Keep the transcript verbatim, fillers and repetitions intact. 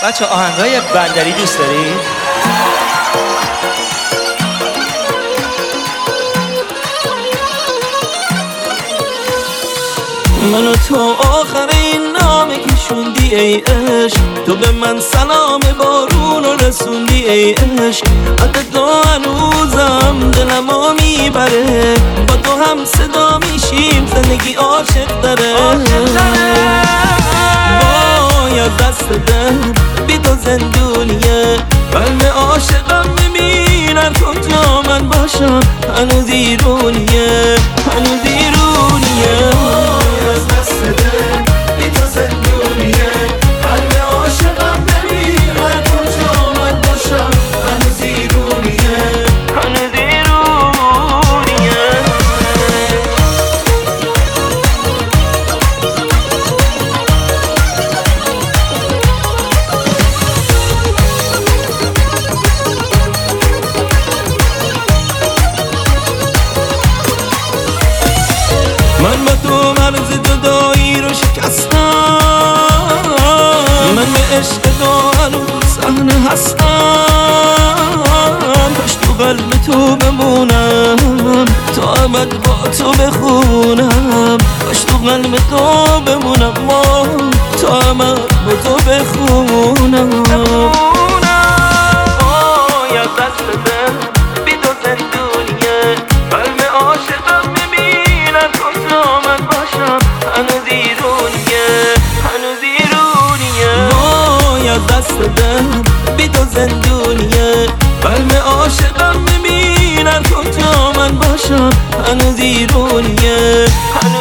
بچه آهنگای بندری دوست دارید؟ من و تو آخرین نامه که شوندی ای عشق، تو به من سلام بارون و رسوندی ای عشق. عدد تو هنوزم دلمو میبره، با تو هم صدا میشیم زندگی عاشق داره. وای از دست دل بی تو زندونیه، قلب عاشقم میمیرن کجا من باشم، هنوز ایرونیه هنوز ایرونیه. از دست دل بی تو زندونیه، قلب عاشقم نمیرن کجا من باشم، هنوز ایرونیه هنوز ایرونیه. من با تو مرز جدایی رو شکستم، من به عشق تو هنوز صحنه هستم. کاش تو قلب تو بمونم، تا ابد با تو بخونم. کاش تو قلب تو بمونم، تا ابد با تو بخونم. آی از دست دل بی تو زندونیه، قلب عاشقم میبینم کجا من باشم، هنوز ایرونیه هنوز ایرونیه. وای از دست دل بی تو زندونیه، قلب عاشقم میبینم کجا من باشم، هنوز ایرونیه.